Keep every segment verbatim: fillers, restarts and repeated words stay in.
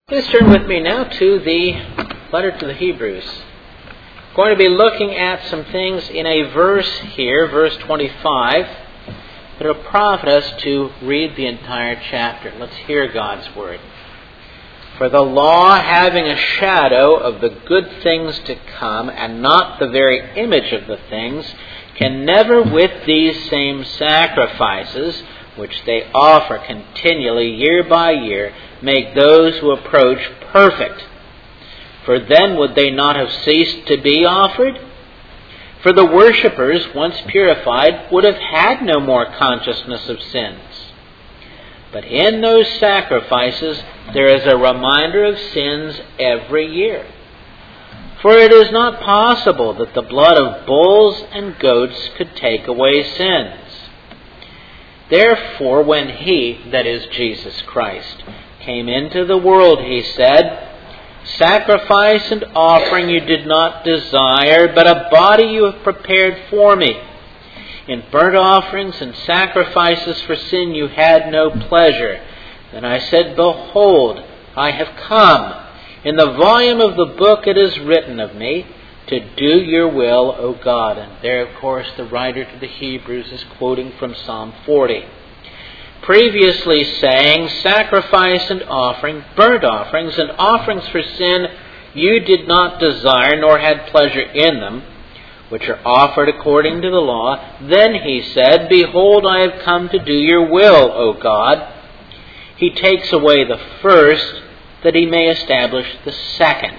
Please turn with me now to the letter to the Hebrews. I'm going to be looking at some things in a verse here, verse twenty-five, that will profit us to read the entire chapter. Let's hear God's word. For the law, having a shadow of the good things to come, and not the very image of the things, can never with these same sacrifices, which they offer continually year by year, make those who approach perfect. For then would they not have ceased to be offered? For the worshippers, once purified, would have had no more consciousness of sins. But in those sacrifices there is a reminder of sins every year. For it is not possible that the blood of bulls and goats could take away sins. Therefore, when He, that is Jesus Christ, came into the world, He said, Sacrifice and offering you did not desire, but a body you have prepared for me. In burnt offerings and sacrifices for sin you had no pleasure. Then I said, Behold, I have come. In the volume of the book it is written of me, to do your will, O God. And there, of course, the writer to the Hebrews is quoting from Psalm forty. Previously saying, Sacrifice and offering, burnt offerings and offerings for sin you did not desire, nor had pleasure in them, which are offered according to the law. Then he said, Behold, I have come to do your will, O God. He takes away the first, that he may establish the second.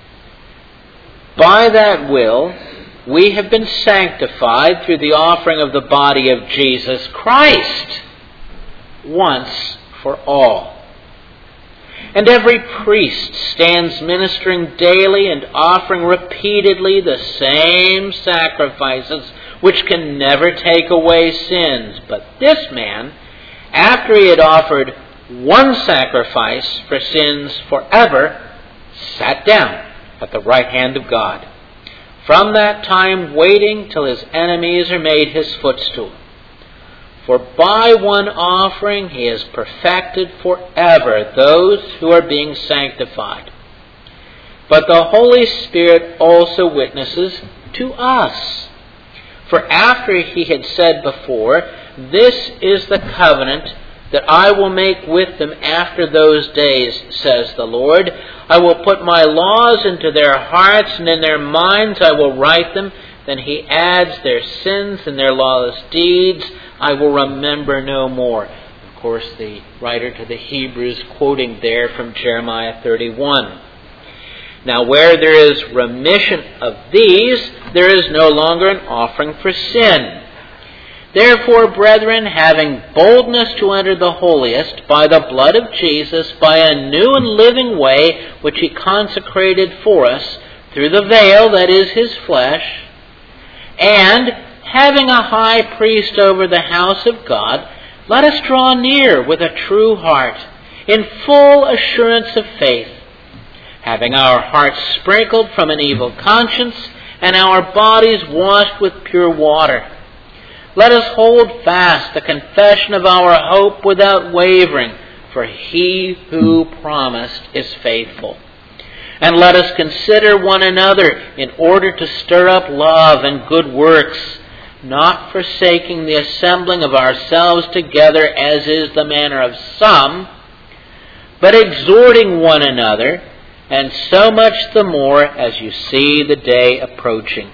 By that will, we have been sanctified through the offering of the body of Jesus Christ, once for all. And every priest stands ministering daily and offering repeatedly the same sacrifices, which can never take away sins. But this man, after he had offered one sacrifice for sins forever, sat down at the right hand of God, from that time waiting till his enemies are made his footstool. For by one offering he has perfected forever those who are being sanctified. But the Holy Spirit also witnesses to us. For after he had said before, This is the covenant that I will make with them after those days, says the Lord. I will put my laws into their hearts, and in their minds I will write them. Then he adds, Their sins and their lawless deeds I will remember no more. Of course, the writer to the Hebrews quoting there from Jeremiah thirty-one. Now where there is remission of these, there is no longer an offering for sin. Therefore, brethren, having boldness to enter the holiest by the blood of Jesus, by a new and living way which he consecrated for us through the veil, that is his flesh, and having a high priest over the house of God, let us draw near with a true heart, in full assurance of faith, having our hearts sprinkled from an evil conscience, and our bodies washed with pure water. Let us hold fast the confession of our hope without wavering, for he who promised is faithful. And let us consider one another in order to stir up love and good works, not forsaking the assembling of ourselves together as is the manner of some, but exhorting one another, and so much the more as you see the day approaching.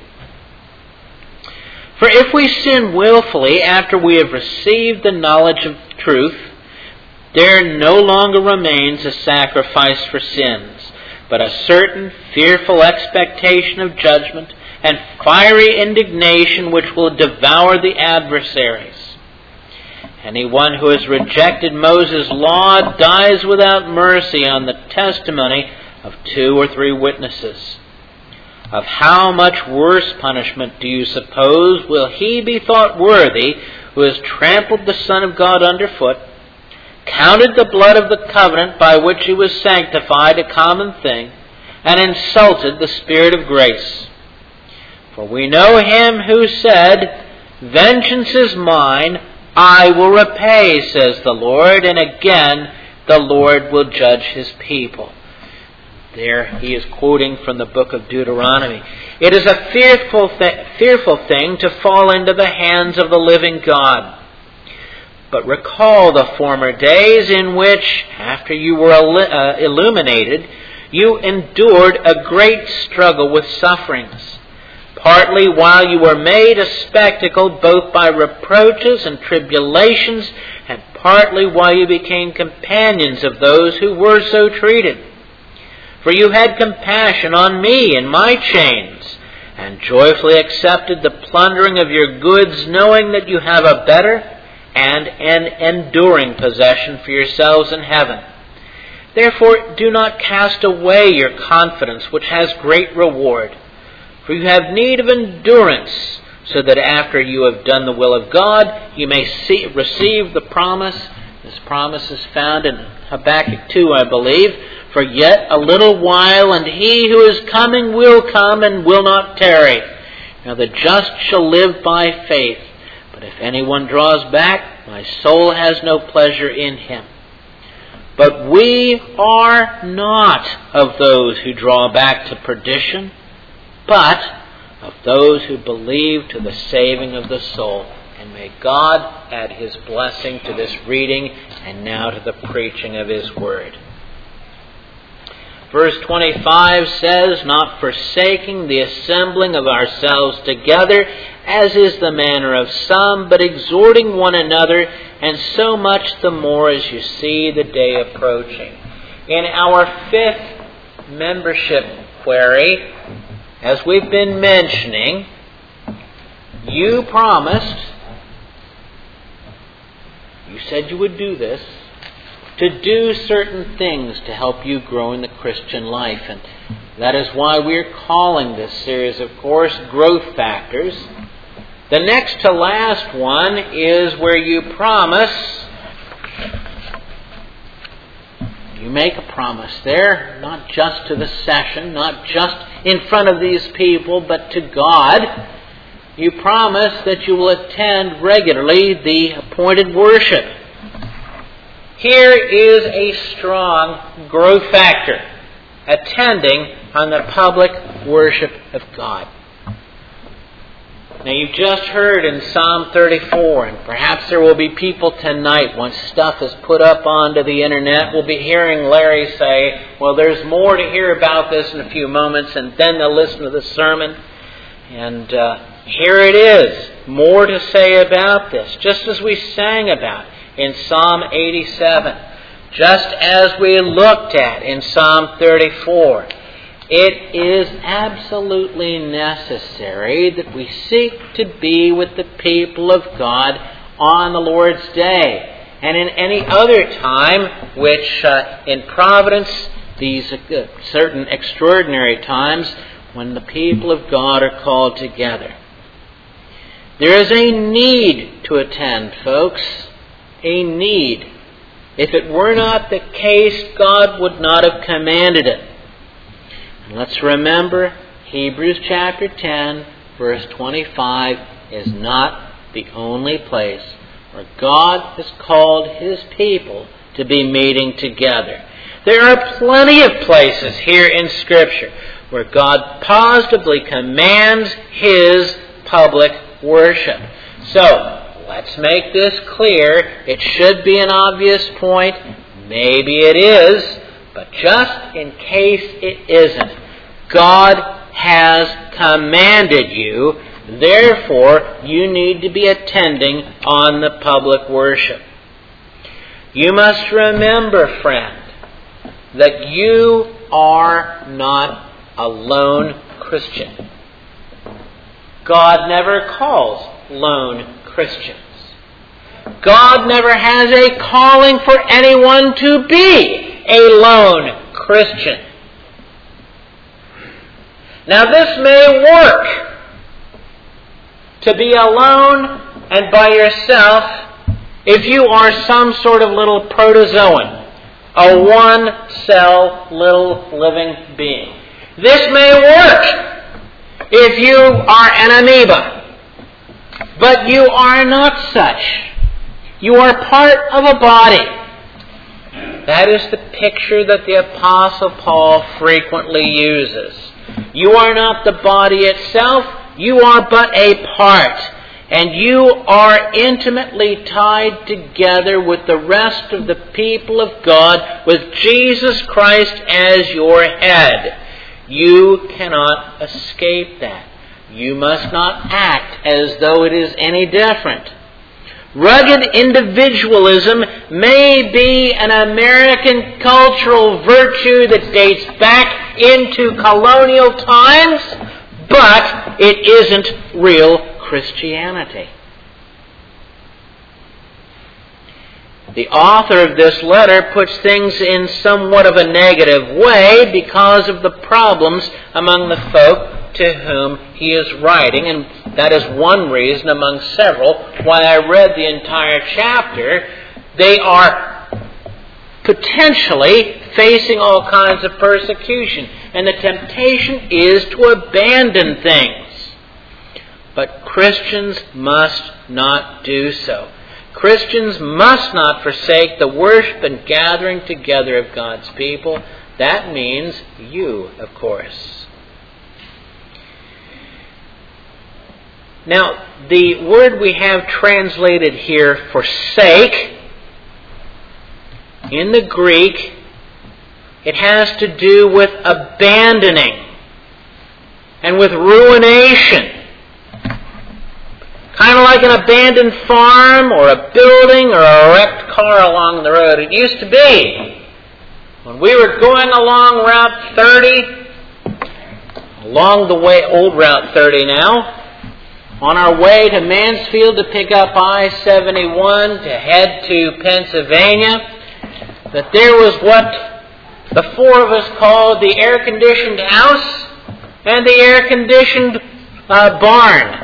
For if we sin willfully after we have received the knowledge of truth, there no longer remains a sacrifice for sins, but a certain fearful expectation of judgment and fiery indignation which will devour the adversaries. Anyone who has rejected Moses' law dies without mercy on the testimony of two or three witnesses. Of how much worse punishment do you suppose will he be thought worthy who has trampled the Son of God underfoot, counted the blood of the covenant by which he was sanctified a common thing, and insulted the Spirit of grace? For we know him who said, Vengeance is mine, I will repay, says the Lord, and again the Lord will judge his people. There he is quoting from the book of Deuteronomy. It is a fearful, th- fearful thing to fall into the hands of the living God. But recall the former days in which, after you were uh, illuminated, you endured a great struggle with sufferings, partly while you were made a spectacle both by reproaches and tribulations, and partly while you became companions of those who were so treated. For you had compassion on me in my chains, and joyfully accepted the plundering of your goods, knowing that you have a better and an enduring possession for yourselves in heaven. Therefore do not cast away your confidence, which has great reward. For you have need of endurance, so that after you have done the will of God, you may see, receive the promise. This promise is found in Habakkuk two, I believe. For yet a little while, and he who is coming will come and will not tarry. Now the just shall live by faith. But if anyone draws back, my soul has no pleasure in him. But we are not of those who draw back to perdition, but of those who believe to the saving of the soul. And may God add His blessing to this reading and now to the preaching of His word. Verse twenty-five says, not forsaking the assembling of ourselves together, as is the manner of some, but exhorting one another, and so much the more as you see the day approaching. In our fifth membership query, as we've been mentioning, you promised, you said you would do this, to do certain things to help you grow in the Christian life. And that is why we're calling this series, of course, Growth Factors. The next to last one is where you promise, you make a promise there, not just to the session, not just in front of these people, but to God. You promise that you will attend regularly the appointed worship. Here is a strong growth factor, attending on the public worship of God. Now you've just heard in Psalm thirty-four, and perhaps there will be people tonight, once stuff is put up onto the internet, we'll be hearing Larry say, well, there's more to hear about this in a few moments, and then they'll listen to the sermon. And uh, here it is, more to say about this, just as we sang about in Psalm eighty-seven, just as we looked at in Psalm thirty-four. It is absolutely necessary that we seek to be with the people of God on the Lord's Day and in any other time which uh, in providence, these uh, certain extraordinary times when the people of God are called together. There is a need to attend, folks. A need. If it were not the case, God would not have commanded it. And let's remember, Hebrews chapter ten, verse twenty-five is not the only place where God has called His people to be meeting together. There are plenty of places here in Scripture where God positively commands His public worship. So, let's make this clear. It should be an obvious point. Maybe it is. But just in case it isn't, God has commanded you. Therefore, you need to be attending on the public worship. You must remember, friend, that you are not a lone Christian. God never calls lone Christians. God never has a calling for anyone to be a lone Christian. Now this may work, to be alone and by yourself, if you are some sort of little protozoan, a one-cell little living being. This may work if you are an amoeba, but you are not such. You are part of a body. That is the picture that the Apostle Paul frequently uses. You are not the body itself, you are but a part. And you are intimately tied together with the rest of the people of God, with Jesus Christ as your head. You cannot escape that. You must not act as though it is any different. Rugged individualism may be an American cultural virtue that dates back into colonial times, but it isn't real Christianity. The author of this letter puts things in somewhat of a negative way because of the problems among the folk to whom he is writing, and that is one reason among several why I read the entire chapter. They are potentially facing all kinds of persecution, and the temptation is to abandon things. But Christians must not do so. Christians must not forsake the worship and gathering together of God's people. That means you, of course. Now, the word we have translated here, forsake, in the Greek, it has to do with abandoning and with ruination. Kind of like an abandoned farm or a building or a wrecked car along the road. It used to be. When we were going along Route thirty, along the way, old Route thirty now, on our way to Mansfield to pick up I seventy-one to head to Pennsylvania, that there was what the four of us called the air-conditioned house and the air-conditioned uh, barn.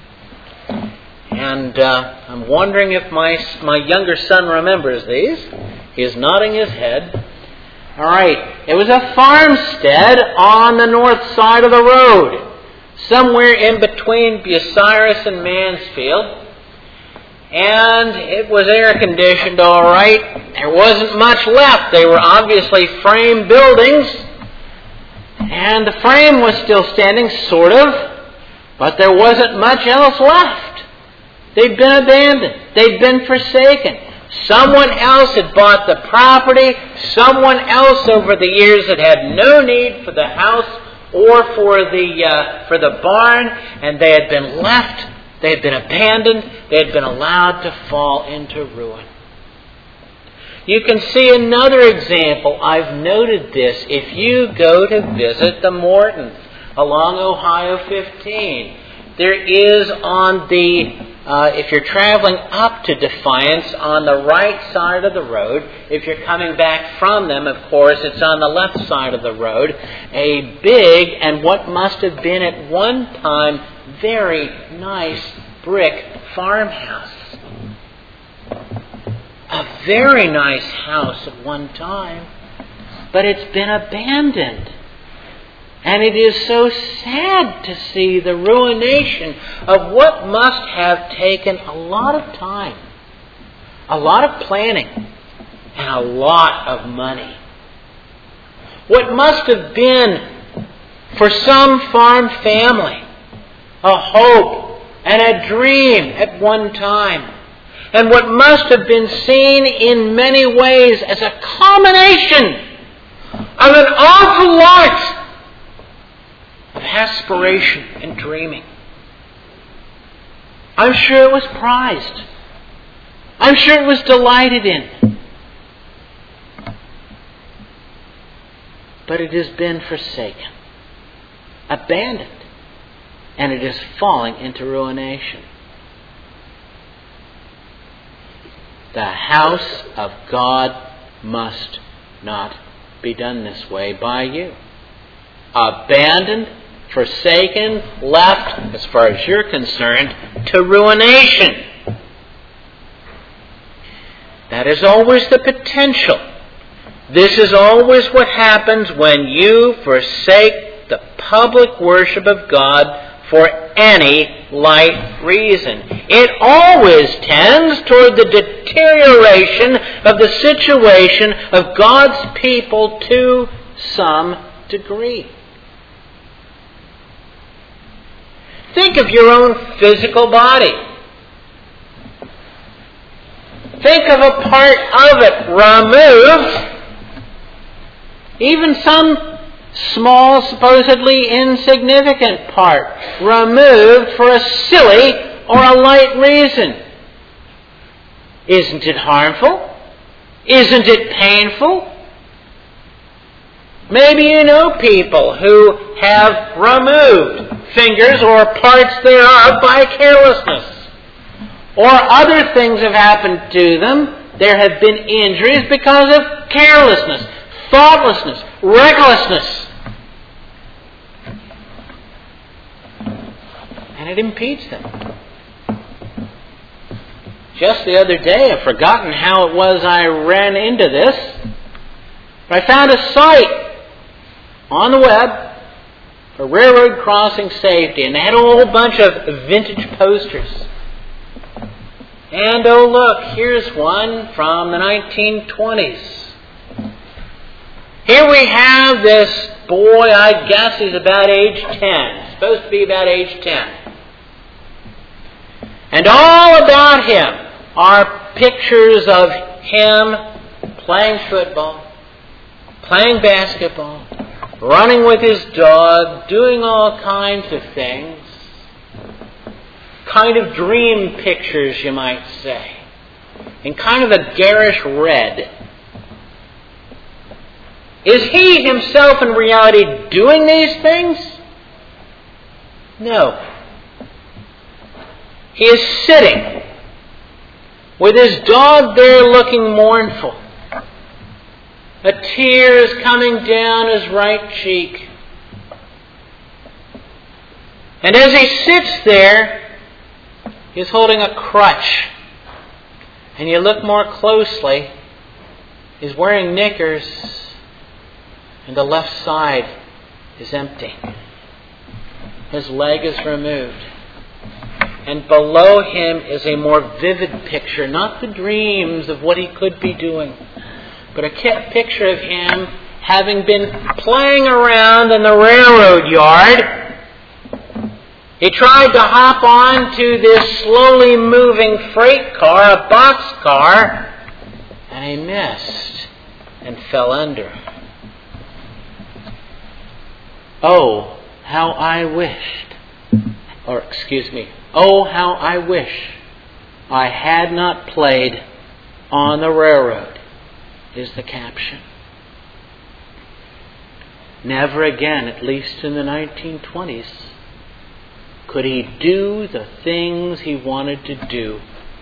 And uh, I'm wondering if my my younger son remembers these. He's nodding his head. All right. It was a farmstead on the north side of the road, somewhere in between Bucyrus and Mansfield. And it was air-conditioned, all right. There wasn't much left. They were obviously frame buildings. And the frame was still standing, sort of, but there wasn't much else left. They'd been abandoned. They'd been forsaken. Someone else had bought the property. Someone else over the years had had no need for the house or for the uh, for the barn, and they had been left. They had been abandoned. They had been allowed to fall into ruin. You can see another example. I've noted this. If you go to visit the Mortons along Ohio fifteen, there is on the Uh, if you're traveling up to Defiance on the right side of the road, if you're coming back from them, of course, it's on the left side of the road, a big and what must have been at one time very nice brick farmhouse. A very nice house at one time, but it's been abandoned. And it is so sad to see the ruination of what must have taken a lot of time, a lot of planning, and a lot of money. What must have been, for some farm family, a hope and a dream at one time, and what must have been seen in many ways as a culmination of an awful lot of aspiration and dreaming. I'm sure it was prized. I'm sure it was delighted in. But it has been forsaken, abandoned, and it is falling into ruination. The house of God must not be done this way by you. Abandoned, forsaken, left, as far as you're concerned, to ruination. That is always the potential. This is always what happens when you forsake the public worship of God for any light reason. It always tends toward the deterioration of the situation of God's people to some degree. Think of your own physical body. Think of a part of it removed, even some small, supposedly insignificant part, removed for a silly or a light reason. Isn't it harmful? Isn't it painful? Maybe you know people who have removed fingers or parts thereof by carelessness. Or other things have happened to them. There have been injuries because of carelessness, thoughtlessness, recklessness. And it impedes them. Just the other day, I've forgotten how it was I ran into this, but I found a site on the web for railroad crossing safety, and they had a whole bunch of vintage posters. And oh look, here's one from the nineteen twenties. Here we have this boy, I guess he's about age ten. Supposed to be about age ten. And all about him are pictures of him playing football, playing basketball, running with his dog, doing all kinds of things. Kind of dream pictures, you might say. In kind of a garish red. Is he himself in reality doing these things? No. He is sitting with his dog there looking mournful. A tear is coming down his right cheek. And as he sits there, he's holding a crutch. And you look more closely, he's wearing knickers, and the left side is empty. His leg is removed. And below him is a more vivid picture, not the dreams of what he could be doing, but a picture of him having been playing around in the railroad yard. He tried to hop on to this slowly moving freight car, a boxcar, and he missed and fell under. Oh, how I wished, or excuse me, oh, how I wish I had not played on the railroad, is the caption. Never again, at least in the nineteen twenties, could he do the things he wanted to do.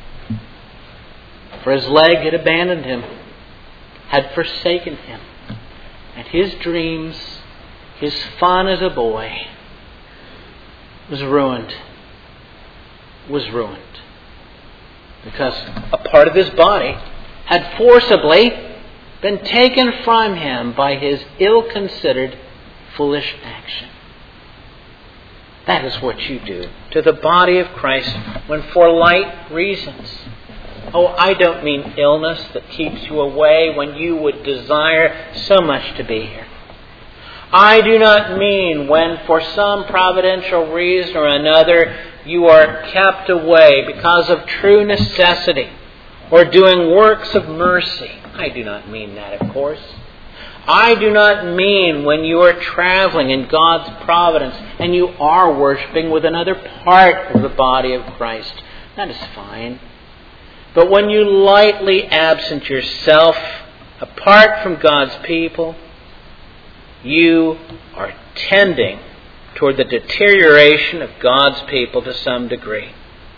For his leg had abandoned him, had forsaken him, and his dreams, his fun as a boy, was ruined. Was ruined. Because a part of his body had forcibly been taken from him by his ill-considered, foolish action. That is what you do to the body of Christ when for light reasons. Oh, I don't mean illness that keeps you away when you would desire so much to be here. I do not mean when for some providential reason or another you are kept away because of true necessity or doing works of mercy. I do not mean that, of course. I do not mean when you are traveling in God's providence and you are worshiping with another part of the body of Christ. That is fine. But when you lightly absent yourself apart from God's people, you are tending toward the deterioration of God's people to some degree.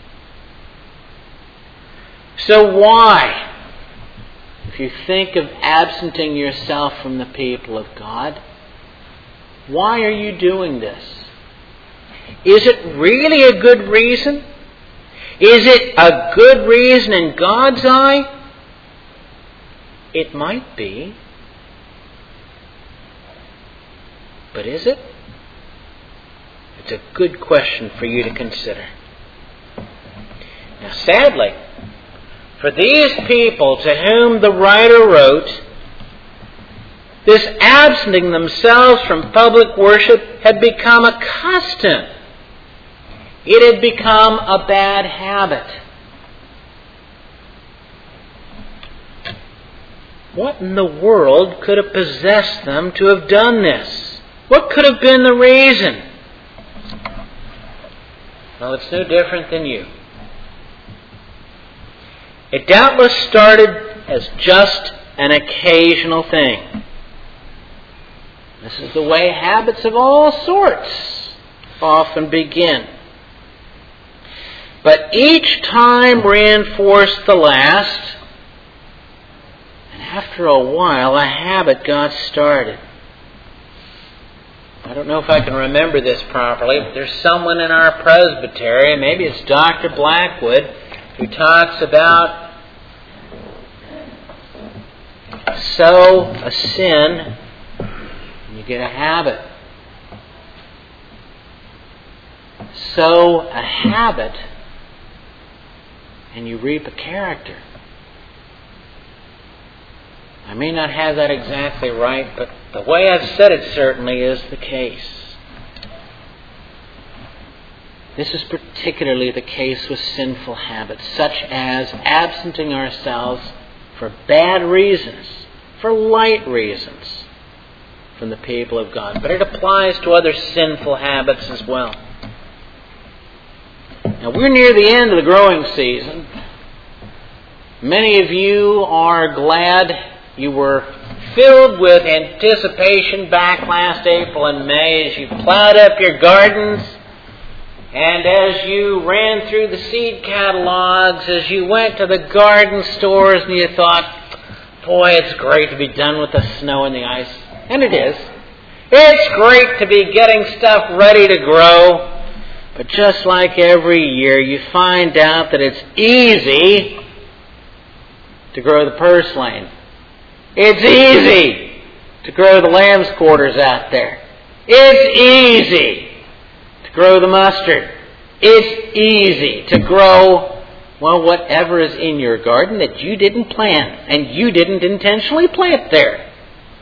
So why, if you think of absenting yourself from the people of God, why are you doing this? Is it really a good reason? Is it a good reason in God's eye? It might be. But is it? It's a good question for you to consider. Now, sadly, for these people to whom the writer wrote, this absenting themselves from public worship had become a custom. It had become a bad habit. What in the world could have possessed them to have done this? What could have been the reason? Well, it's no different than you. It doubtless started as just an occasional thing. This is the way habits of all sorts often begin. But each time reinforced the last, and after a while a habit got started. I don't know if I can remember this properly, but there's someone in our presbytery, maybe it's Doctor Blackwood, who talks about sow a sin and you get a habit. Sow a habit and you reap a character. I may not have that exactly right, but the way I've said it certainly is the case. This is particularly the case with sinful habits, such as absenting ourselves for bad reasons, for light reasons, from the people of God. But it applies to other sinful habits as well. Now, we're near the end of the growing season. Many of you are glad you were filled with anticipation back last April and May as you plowed up your gardens and as you ran through the seed catalogs, as you went to the garden stores and you thought, boy, it's great to be done with the snow and the ice. And it is. It's great to be getting stuff ready to grow. But just like every year, you find out that it's easy to grow the purslane. It's easy to grow the lamb's quarters out there. It's easy to grow the mustard. It's easy to grow, well, whatever is in your garden that you didn't plant and you didn't intentionally plant there.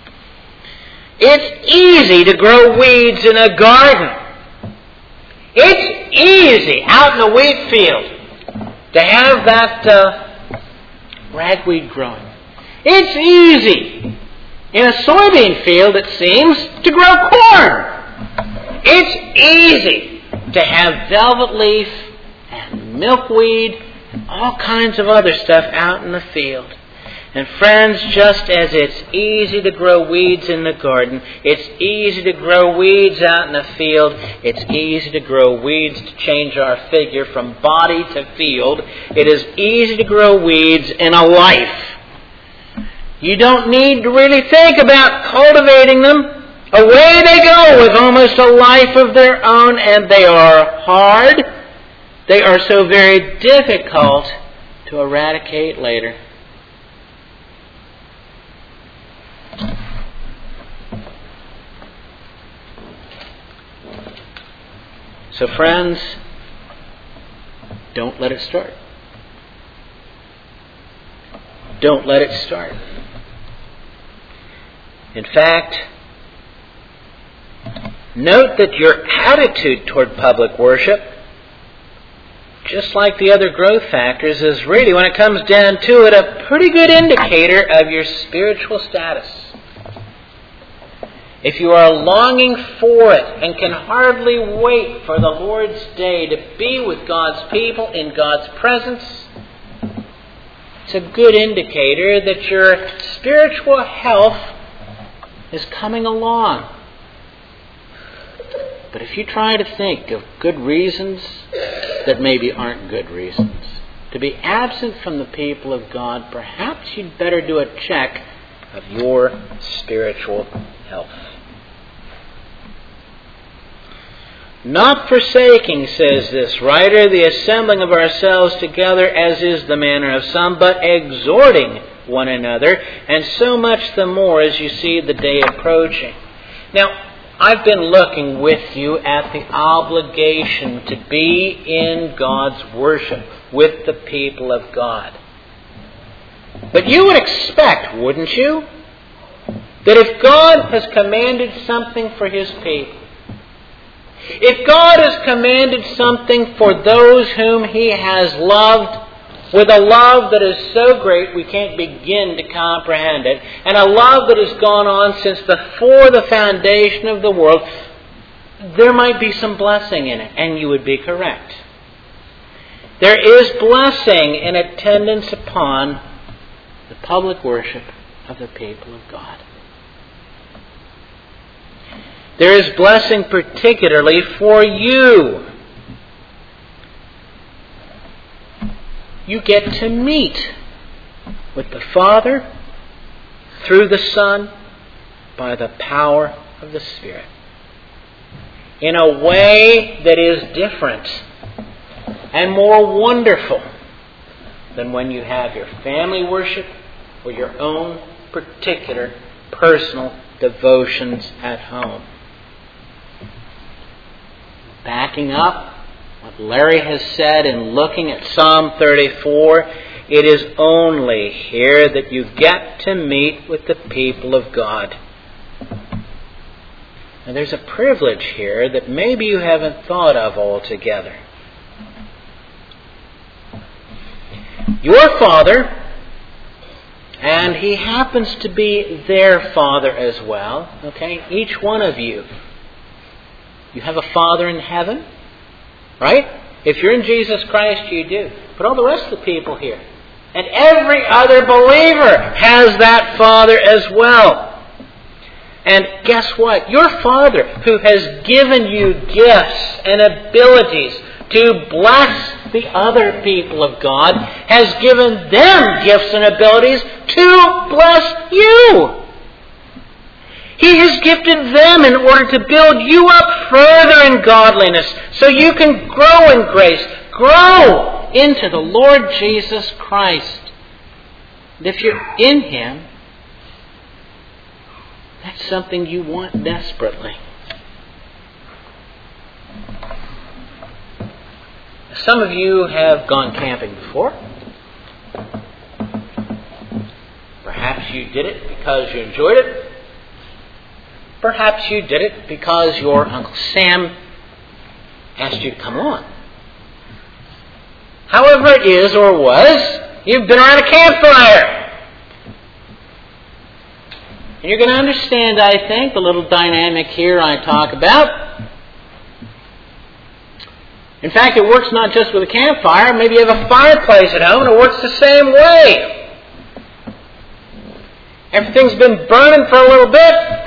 It's easy to grow weeds in a garden. It's easy out in the wheat field to have that uh, ragweed growing. It's easy in a soybean field, it seems, to grow corn. It's easy to have velvet leaf and milkweed and all kinds of other stuff out in the field. And friends, just as it's easy to grow weeds in the garden, it's easy to grow weeds out in the field, it's easy to grow weeds to change our figure from body to field. It is easy to grow weeds in a life. You don't need to really think about cultivating them. Away they go with almost a life of their own, and they are hard. They are so very difficult to eradicate later. So friends, don't let it start. Don't let it start. In fact, note that your attitude toward public worship, just like the other growth factors, is really, when it comes down to it, a pretty good indicator of your spiritual status. If you are longing for it and can hardly wait for the Lord's day to be with God's people in God's presence, it's a good indicator that your spiritual health is coming along. But if you try to think of good reasons that maybe aren't good reasons to be absent from the people of God, perhaps you'd better do a check of your spiritual health. Not forsaking, says this writer, the assembling of ourselves together, as is the manner of some, but exhorting one another, and so much the more as you see the day approaching. Now, I've been looking with you at the obligation to be in God's worship with the people of God. But you would expect, wouldn't you, that if God has commanded something for His people, if God has commanded something for those whom He has loved with a love that is so great we can't begin to comprehend it, and a love that has gone on since before the foundation of the world, there might be some blessing in it, and you would be correct. There is blessing in attendance upon the public worship of the people of God. There is blessing particularly for you. You get to meet with the Father through the Son by the power of the Spirit in a way that is different and more wonderful than when you have your family worship or your own particular personal devotions at home. Backing up what Larry has said and looking at Psalm thirty-four, it is only here that you get to meet with the people of God. And there's a privilege here that maybe you haven't thought of altogether. Your Father, and He happens to be their Father as well, okay? Each one of you. You have a Father in heaven, right? If you're in Jesus Christ, you do. But all the rest of the people here, and every other believer has that Father as well. And guess what? Your Father, who has given you gifts and abilities to bless the other people of God, has given them gifts and abilities to bless you. He has gifted them in order to build you up further in godliness so you can grow in grace, grow into the Lord Jesus Christ. And if you're in Him, that's something you want desperately. Some of you have gone camping before. Perhaps you did it because you enjoyed it. Perhaps you did it because your Uncle Sam asked you to come on. However it is or was, you've been around a campfire. And you're going to understand, I think, the little dynamic here I talk about. In fact, it works not just with a campfire. Maybe you have a fireplace at home and it works the same way. Everything's been burning for a little bit.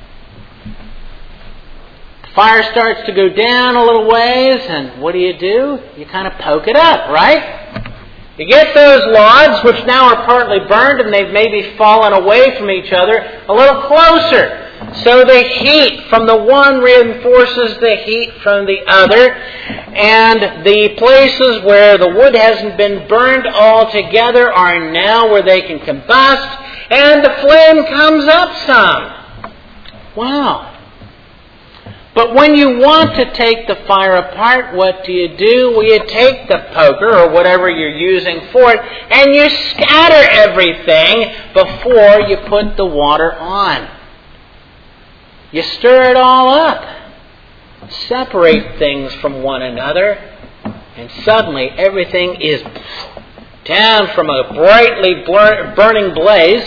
Fire starts to go down a little ways, and what do you do? You kind of poke it up, right? You get those logs, which now are partly burned and they've maybe fallen away from each other, a little closer. So the heat from the one reinforces the heat from the other, and the places where the wood hasn't been burned altogether are now where they can combust, and the flame comes up some. Wow. But when you want to take the fire apart, what do you do? Well, you take the poker or whatever you're using for it, and you scatter everything before you put the water on. You stir it all up, separate things from one another, and suddenly everything is down from a brightly burning blaze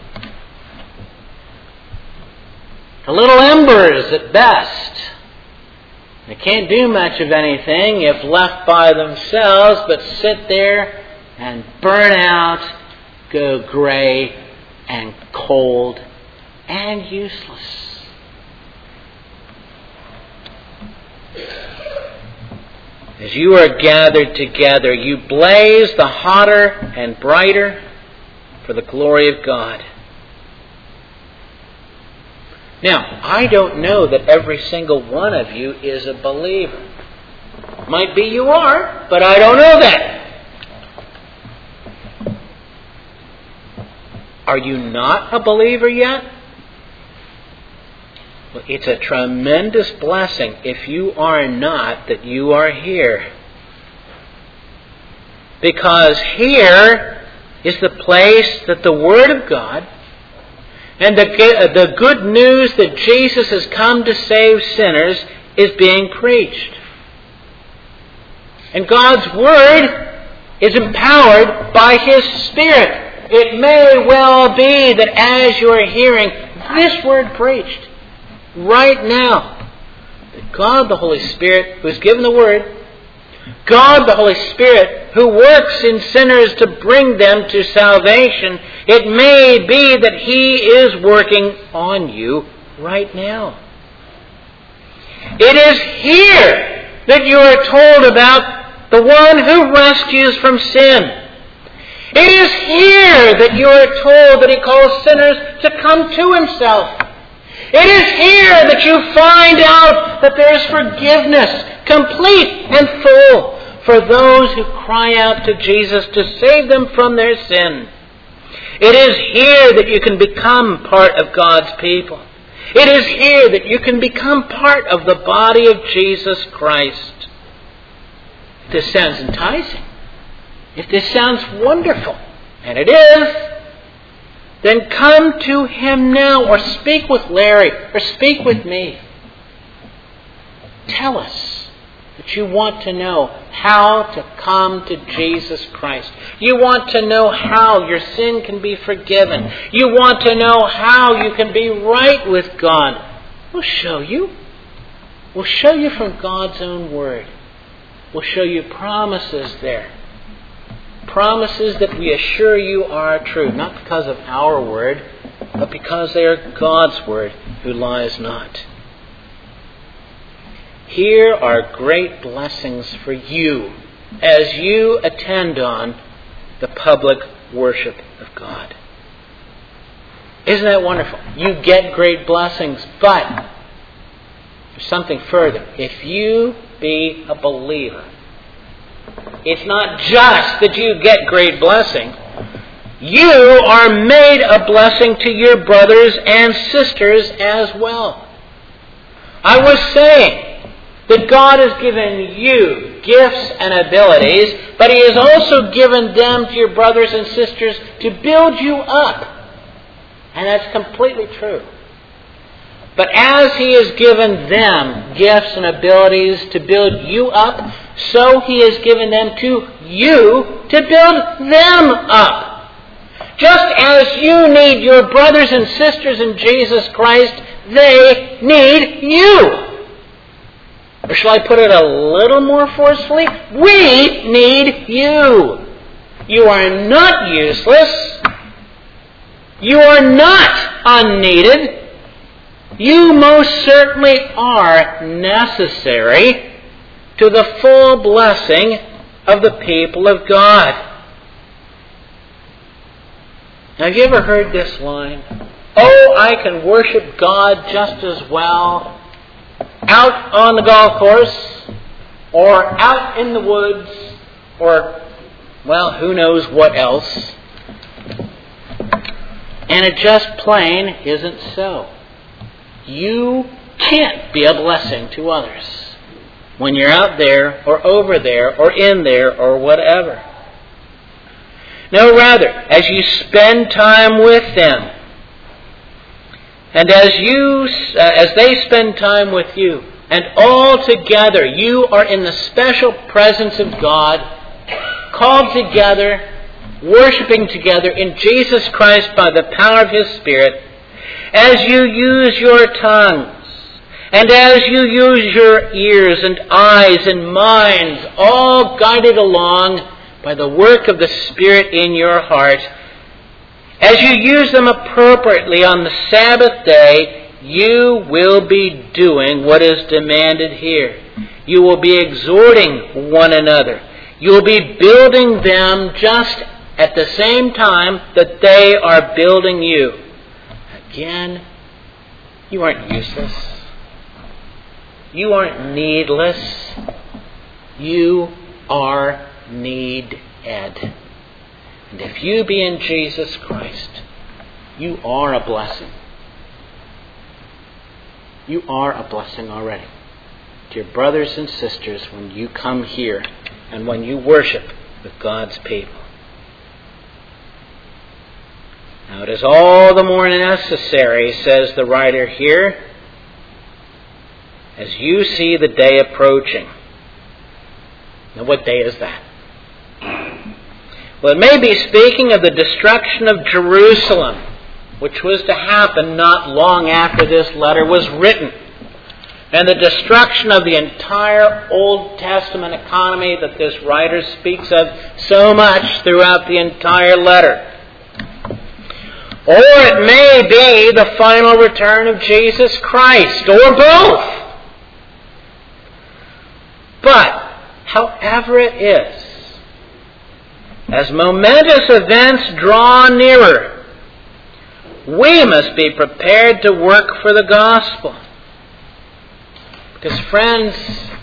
to little embers at best. They can't do much of anything if left by themselves, but sit there and burn out, go gray and cold and useless. As you are gathered together, you blaze the hotter and brighter for the glory of God. Now, I don't know that every single one of you is a believer. Might be you are, but I don't know that. Are you not a believer yet? Well, it's a tremendous blessing if you are not that you are here. Because here is the place that the Word of God and the, the good news that Jesus has come to save sinners is being preached. And God's Word is empowered by His Spirit. It may well be that as you are hearing this Word preached right now, that God the Holy Spirit, who has given the Word, God the Holy Spirit, who works in sinners to bring them to salvation, it may be that He is working on you right now. It is here that you are told about the one who rescues from sin. It is here that you are told that He calls sinners to come to Himself. It is here that you find out that there is forgiveness, complete and full, for those who cry out to Jesus to save them from their sin. It is here that you can become part of God's people. It is here that you can become part of the body of Jesus Christ. If this sounds enticing, if this sounds wonderful, and it is, then come to Him now, or speak with Larry, or speak with me. Tell us that you want to know how to come to Jesus Christ. You want to know how your sin can be forgiven. You want to know how you can be right with God. We'll show you. We'll show you from God's own Word. We'll show you promises there. Promises that we assure you are true, not because of our word, but because they are God's Word, who lies not. Here are great blessings for you as you attend on the public worship of God. Isn't that wonderful? You get great blessings, but there's something further. If you be a believer, it's not just that you get great blessing. You are made a blessing to your brothers and sisters as well. I was saying that God has given you gifts and abilities, but He has also given them to your brothers and sisters to build you up. And that's completely true. But as He has given them gifts and abilities to build you up, so He has given them to you to build them up. Just as you need your brothers and sisters in Jesus Christ, they need you. Or shall I put it a little more forcefully? We need you. You are not useless. You are not unneeded. You most certainly are necessary to the full blessing of the people of God. Now, have you ever heard this line? Oh, I can worship God just as well out on the golf course, or out in the woods, or, well, who knows what else. And it just plain isn't so. You can't be a blessing to others when you're out there, or over there, or in there, or whatever. No, rather, as you spend time with them, and as you, uh, as they spend time with you, and all together you are in the special presence of God, called together, worshiping together in Jesus Christ by the power of His Spirit, as you use your tongues, and as you use your ears and eyes and minds, all guided along by the work of the Spirit in your heart, as you use them appropriately on the Sabbath day, you will be doing what is demanded here. You will be exhorting one another. You will be building them just at the same time that they are building you. Again, you aren't useless. You aren't needless. You are needed. And if you be in Jesus Christ, you are a blessing. You are a blessing already. Dear brothers and sisters, when you come here and when you worship with God's people. Now it is all the more necessary, says the writer here, as you see the day approaching. Now what day is that? Well, it may be speaking of the destruction of Jerusalem, which was to happen not long after this letter was written, and the destruction of the entire Old Testament economy that this writer speaks of so much throughout the entire letter. Or it may be the final return of Jesus Christ, or both. But, however it is, as momentous events draw nearer, we must be prepared to work for the gospel. Because, friends,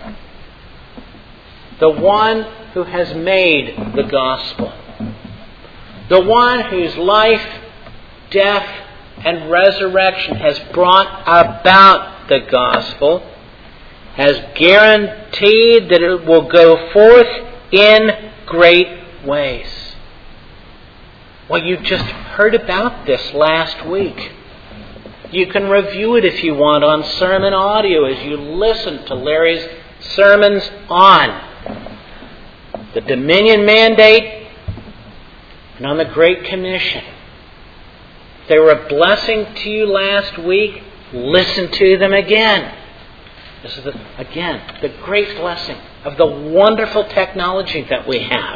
the one who has made the gospel, the one whose life, death, and resurrection has brought about the gospel, has guaranteed that it will go forth in great ways. Well, you just heard about this last week. You can review it if you want on sermon audio as you listen to Larry's sermons on the Dominion Mandate and on the Great Commission. If they were a blessing to you last week, listen to them again. This is, the, again, the great blessing of the wonderful technology that we have.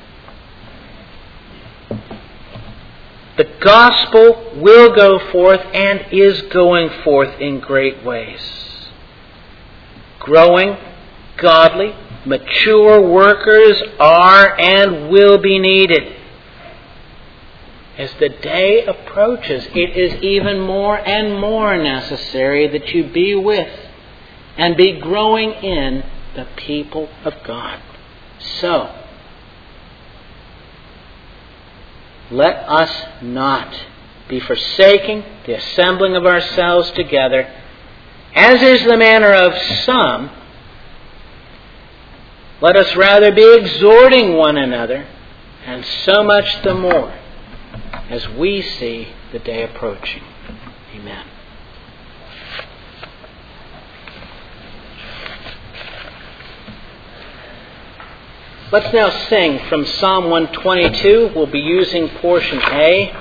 The gospel will go forth and is going forth in great ways. Growing, godly, mature workers are and will be needed. As the day approaches, it is even more and more necessary that you be with and be growing in the people of God. So, let us not be forsaking the assembling of ourselves together, as is the manner of some. Let us rather be exhorting one another, and so much the more as we see the day approaching. Amen. Let's now sing from Psalm one twenty-two. We'll be using portion A.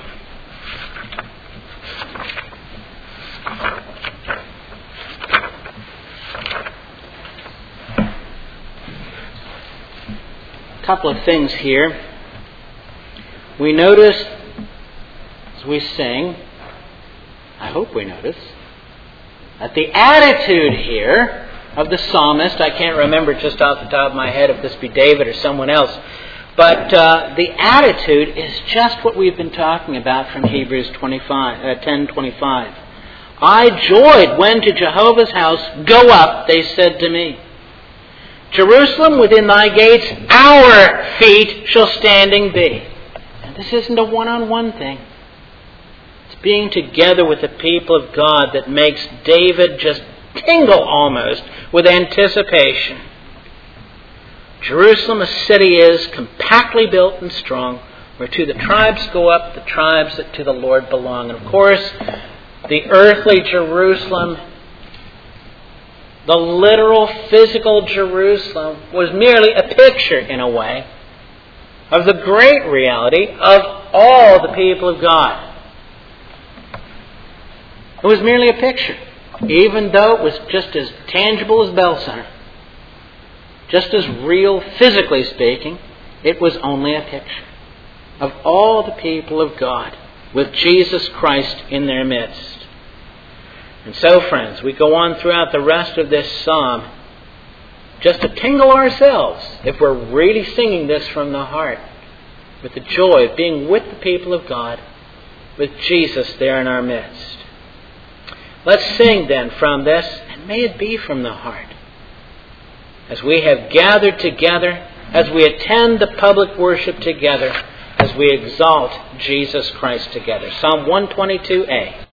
A couple of things here. We notice as we sing, I hope we notice, that the attitude here of the psalmist, I can't remember just off the top of my head if this be David or someone else, but uh, the attitude is just what we've been talking about from Hebrews twenty-five, uh, ten twenty-five. I joyed when to Jehovah's house, go up, they said to me. Jerusalem, within thy gates, our feet shall standing be. And this isn't a one-on-one thing. It's being together with the people of God that makes David just tingle almost with anticipation. Jerusalem, a city is, compactly built and strong, where to the tribes go up the tribes that to the Lord belong. And of course, the earthly Jerusalem, the literal physical Jerusalem, was merely a picture, in a way, of the great reality of all the people of God. It was merely a picture, even though it was just as tangible as Bell Center. Just as real, physically speaking, it was only a picture of all the people of God with Jesus Christ in their midst. And so, friends, we go on throughout the rest of this psalm just to tingle ourselves, if we're really singing this from the heart, with the joy of being with the people of God, with Jesus there in our midst. Let's sing then from this, and may it be from the heart, as we have gathered together, as we attend the public worship together, as we exalt Jesus Christ together. Psalm one twenty-two A.